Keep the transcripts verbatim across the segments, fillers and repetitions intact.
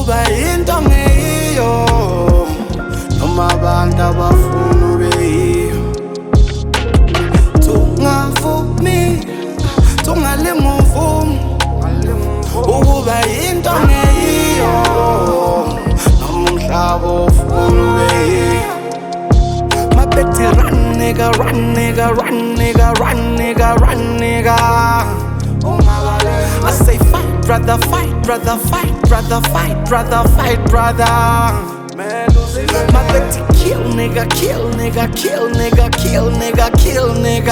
ukuba into ngeyiyo noma abantu abafuna ubeyiyo. Tungavumi, tungalimuvumi ukuba into ngeyiyo noma umhlaba ofuna ubeyiyo. My betty run nigga, run nigga, run nigga, run nigga, run nigga. I say fight brother, fight brother, fight brother, fight brother, fight brother. My betty kill nigga, kill nigga, kill nigga, kill nigga, kill nigga.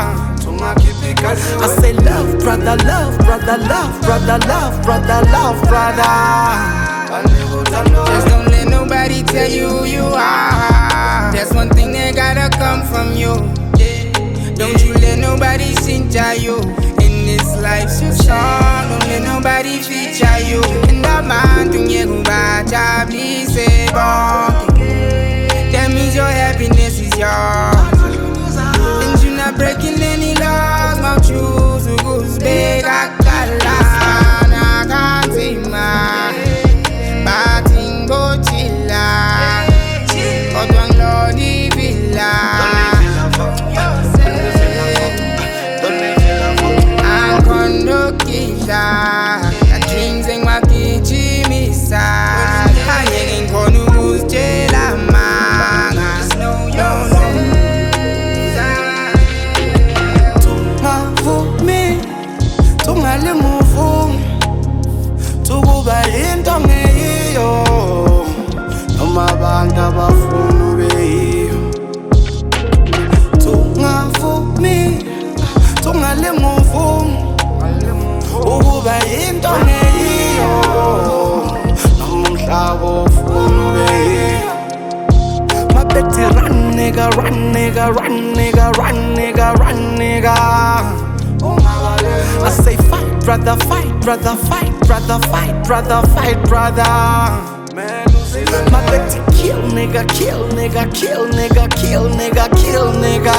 I say love brother, love brother, love brother, love brother, love brother. Just don't let nobody tell you who you are. That's one thing that gotta come from you. Don't you let nobody sinja you. In this life so short, don't let nobody feature you. In the man to you bacha, please say bon. That means your happiness is yours. And you not breaking any laws. My shoes who goes big, I got a lot. I can't see my Batingo chilla, Odwan Lodi Villa, and Kondo Kisha, and dreams in Wakichi Misa, Hanging Konu's Jela Manga, no, no, no. Tungavumi, tungalimuvumi ukuba into ngeyiyo noma abantu abafuna ubeyiyo. Tungavumi, tungalimuvumi ukuba into ngeyiyo noma umhlaba ofuna ubeyiyo. My betty run nigga, run nigga, run nigga, run nigga, run nigga. I say fight brother, fight brother, fight brother, fight brother, fight brother. My betty kill nigga, kill nigga, kill nigga, kill nigga, kill nigga.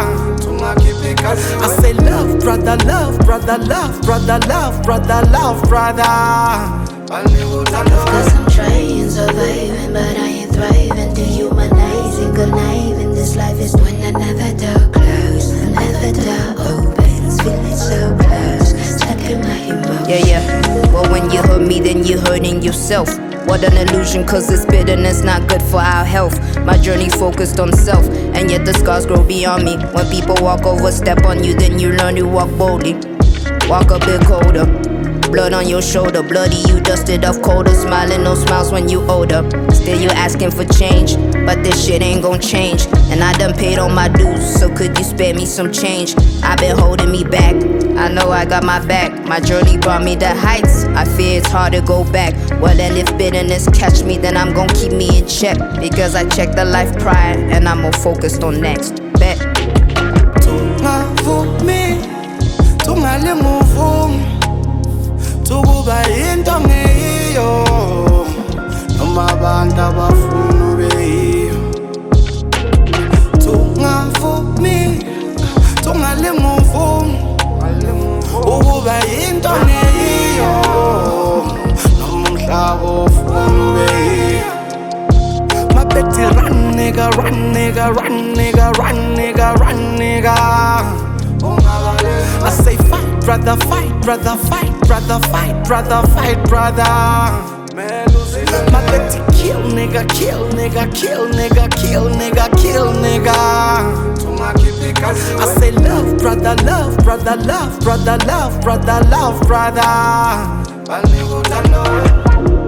I say love brother, love brother, love brother, love brother, love brother. Cause I'm trying, surviving, but I ain't thriving. Dehumanizing, conniving. This life is when another door close, another door opens. Feeling so close, stuck in my emotions. Yeah, yeah. Well, when you hurt me, then you're hurting yourself. What an illusion, cause this bitterness not good for our health. My journey focused on self, and yet the scars grow beyond me. When people walk over, step on you, then you learn to walk boldly. Walk a bit colder. Blood on your shoulder, bloody you dusted off colder. Smiling, no smiles when you older. Still you asking for change, but this shit ain't gon' change. And I done paid all my dues, so could you spare me some change? I been holding me back, I know I got my back. My journey brought me to heights, I fear it's hard to go back. Well then if bitterness catch me, then I'm gon' keep me in check. Because I checked the life prior, and I'm more focused on next. Bet. Tungavumi, tungalimuvumi ukuba into ngeyiyo noma abantu abafuna ubeyiyo. Tungavumi, tungalimuvumi ukuba into ngeyiyo noma umhlaba ofuna ubeyiyo. My betty run nigga, run nigga, run nigga, run nigga, run nigga. I say fight brother, fight brother, fight brother, fight brother, fight brother. My betty kill nigga, kill nigga, kill nigga, kill nigga, kill nigga. I say love brother, love brother, love brother, love brother, love brother.